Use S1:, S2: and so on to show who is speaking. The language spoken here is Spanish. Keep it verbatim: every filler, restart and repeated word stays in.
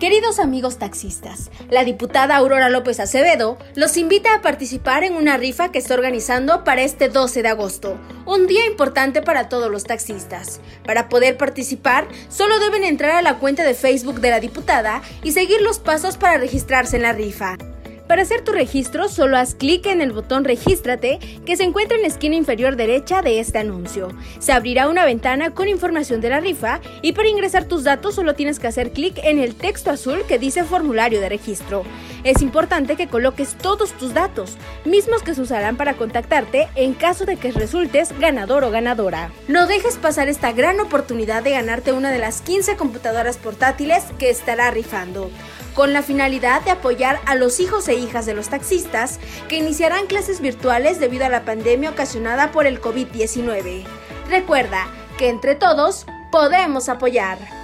S1: Queridos amigos taxistas, la diputada Aurora López Acevedo los invita a participar en una rifa que está organizando para este doce de agosto, un día importante para todos los taxistas. Para poder participar, solo deben entrar a la cuenta de Facebook de la diputada y seguir los pasos para registrarse en la rifa. Para hacer tu registro, solo haz clic en el botón Regístrate que se encuentra en la esquina inferior derecha de este anuncio. Se abrirá una ventana con información de la rifa y para ingresar tus datos solo tienes que hacer clic en el texto azul que dice formulario de registro. Es importante que coloques todos tus datos, mismos que se usarán para contactarte en caso de que resultes ganador o ganadora. No dejes pasar esta gran oportunidad de ganarte una de las quince computadoras portátiles que estará rifando, con la finalidad de apoyar a los hijos e hijas de los taxistas que iniciarán clases virtuales debido a la pandemia ocasionada por el COVID diecinueve. Recuerda que entre todos podemos apoyar.